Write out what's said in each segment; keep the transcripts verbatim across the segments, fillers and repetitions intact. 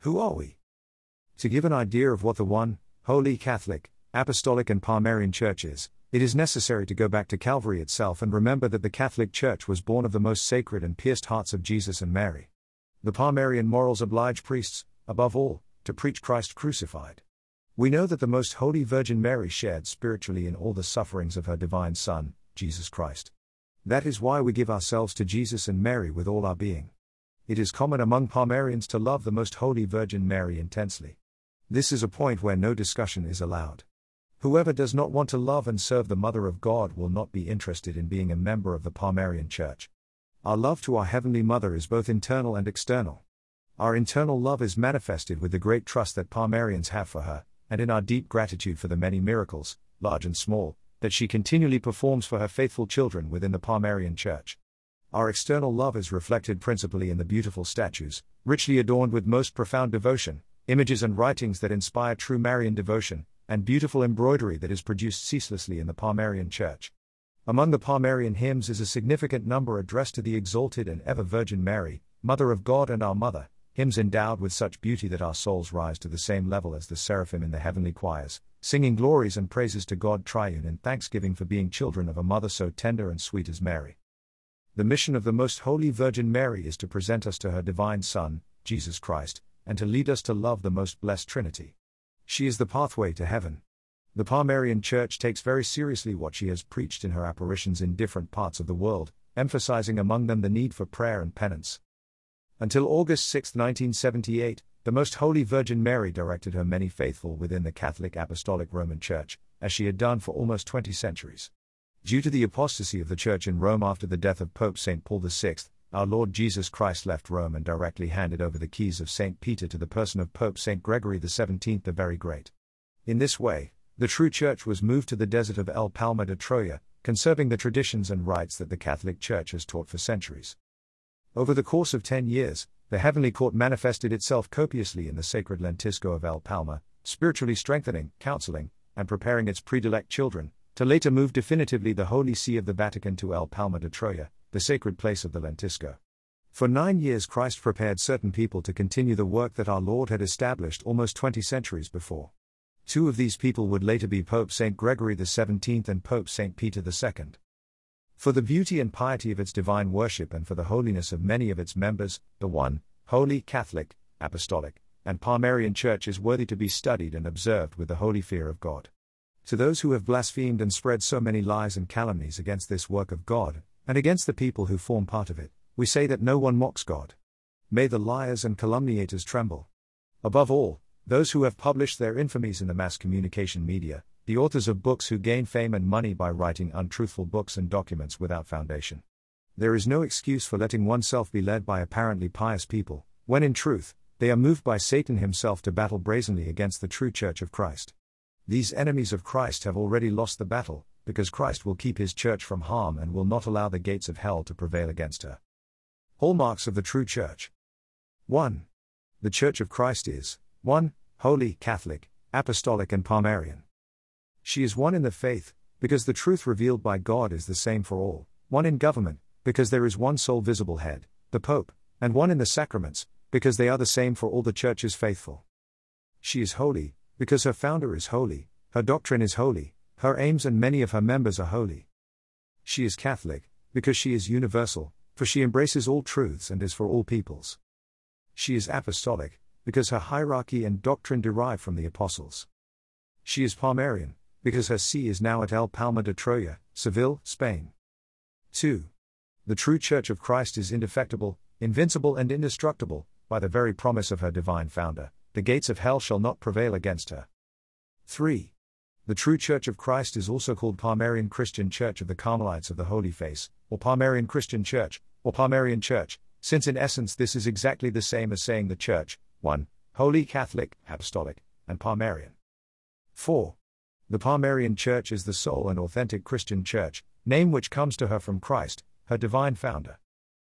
Who are we? To give an idea of what the one, Holy Catholic, Apostolic and Palmarian Church is, it is necessary to go back to Calvary itself and remember that the Catholic Church was born of the most sacred and pierced hearts of Jesus and Mary. The Palmarian morals oblige priests, above all, to preach Christ crucified. We know that the Most Holy Virgin Mary shared spiritually in all the sufferings of her divine Son, Jesus Christ. That is why we give ourselves to Jesus and Mary with all our being. It is common among Palmarians to love the Most Holy Virgin Mary intensely. This is a point where no discussion is allowed. Whoever does not want to love and serve the Mother of God will not be interested in being a member of the Palmarian Church. Our love to our Heavenly Mother is both internal and external. Our internal love is manifested with the great trust that Palmarians have for her, and in our deep gratitude for the many miracles, large and small, that she continually performs for her faithful children within the Palmarian Church. Our external love is reflected principally in the beautiful statues, richly adorned with most profound devotion, images and writings that inspire true Marian devotion, and beautiful embroidery that is produced ceaselessly in the Palmarian Church. Among the Palmarian hymns is a significant number addressed to the exalted and ever Virgin Mary, Mother of God and our Mother, hymns endowed with such beauty that our souls rise to the same level as the seraphim in the heavenly choirs, singing glories and praises to God Triune in thanksgiving for being children of a mother so tender and sweet as Mary. The mission of the Most Holy Virgin Mary is to present us to her divine Son, Jesus Christ, and to lead us to love the most blessed Trinity. She is the pathway to heaven. The Palmarian Church takes very seriously what she has preached in her apparitions in different parts of the world, emphasizing among them the need for prayer and penance. Until August sixth, nineteen seventy-eight, the Most Holy Virgin Mary directed her many faithful within the Catholic Apostolic Roman Church, as she had done for almost twenty centuries. Due to the apostasy of the Church in Rome after the death of Pope Saint Paul the sixth, our Lord Jesus Christ left Rome and directly handed over the keys of Saint Peter to the person of Pope Saint Gregory the seventeenth the Very Great. In this way, the true Church was moved to the desert of El Palma de Troya, conserving the traditions and rites that the Catholic Church has taught for centuries. Over the course of ten years, the heavenly court manifested itself copiously in the sacred lentisco of El Palma, spiritually strengthening, counseling, and preparing its predilect children, to later move definitively the Holy See of the Vatican to El Palma de Troya, the sacred place of the lentisco. For nine years Christ prepared certain people to continue the work that our Lord had established almost twenty centuries before. Two of these people would later be Pope Saint Gregory the seventeenth and Pope Saint Peter the second. For the beauty and piety of its divine worship and for the holiness of many of its members, the one, Holy Catholic, Apostolic, and Palmarian Church is worthy to be studied and observed with the holy fear of God. To those who have blasphemed and spread so many lies and calumnies against this work of God, and against the people who form part of it, we say that no one mocks God. May the liars and calumniators tremble. Above all, those who have published their infamies in the mass communication media, the authors of books who gain fame and money by writing untruthful books and documents without foundation. There is no excuse for letting oneself be led by apparently pious people, when in truth, they are moved by Satan himself to battle brazenly against the true Church of Christ. These enemies of Christ have already lost the battle, because Christ will keep his Church from harm and will not allow the gates of hell to prevail against her. Hallmarks of the true Church. one. The Church of Christ is one. Holy, Catholic, Apostolic and Palmarian. She is one in the faith, because the truth revealed by God is the same for all, one in government, because there is one sole visible head, the Pope, and one in the sacraments, because they are the same for all the Church's faithful. She is holy, because her founder is holy, her doctrine is holy, her aims and many of her members are holy. She is Catholic, because she is universal, for she embraces all truths and is for all peoples. She is Apostolic, because her hierarchy and doctrine derive from the Apostles. She is Palmarian, because her see is now at El Palma de Troya, Seville, Spain. two. The true Church of Christ is indefectible, invincible and indestructible, by the very promise of her divine founder, the gates of hell shall not prevail against her. three. The true Church of Christ is also called Palmarian Christian Church of the Carmelites of the Holy Face, or Palmarian Christian Church, or Palmarian Church, since in essence this is exactly the same as saying the Church, one, Holy Catholic, Apostolic, and Palmarian. four. The Palmarian Church is the sole and authentic Christian Church, name which comes to her from Christ, her divine founder.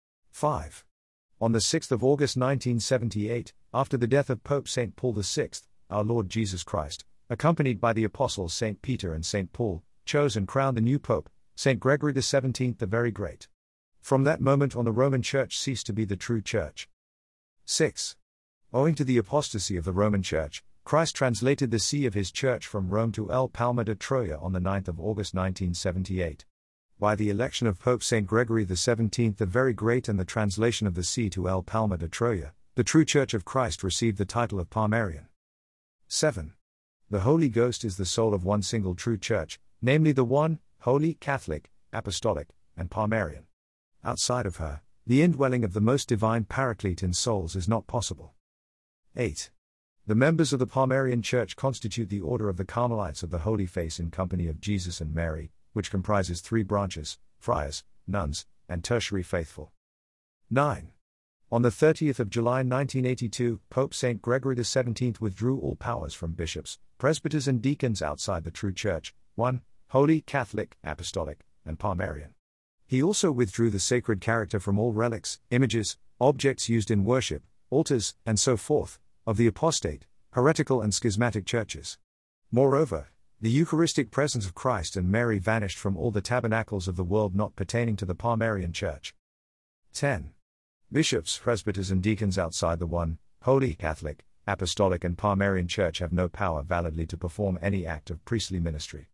five. On the sixth of August nineteen seventy-eight, after the death of Pope Saint Paul the sixth, our Lord Jesus Christ, accompanied by the apostles Saint Peter and Saint Paul, chose and crowned the new Pope, Saint Gregory the seventeenth the Very Great. From that moment on the Roman Church ceased to be the true Church. six. Owing to the apostasy of the Roman Church, Christ translated the see of his church from Rome to El Palma de Troya on the ninth of August nineteen seventy-eight. By the election of Pope Saint Gregory the seventeenth the Very Great and the translation of the see to El Palma de Troya, the true Church of Christ received the title of Palmarian. seven. The Holy Ghost is the soul of one single true Church, namely the one, Holy, Catholic, Apostolic, and Palmarian. Outside of her, the indwelling of the most divine Paraclete in souls is not possible. eight. The members of the Palmarian Church constitute the Order of the Carmelites of the Holy Face in company of Jesus and Mary, which comprises three branches: friars, nuns, and tertiary faithful. nine. On the thirtieth of July nineteen eighty-two, Pope Saint Gregory the seventeenth withdrew all powers from bishops, presbyters and deacons outside the true Church, one, Holy, Catholic, Apostolic, and Palmarian. He also withdrew the sacred character from all relics, images, objects used in worship, altars, and so forth, of the apostate, heretical and schismatic churches. Moreover, the Eucharistic presence of Christ and Mary vanished from all the tabernacles of the world not pertaining to the Palmarian Church. ten. Bishops, presbyters and deacons outside the one, Holy, Catholic, Apostolic and Palmarian Church have no power validly to perform any act of priestly ministry.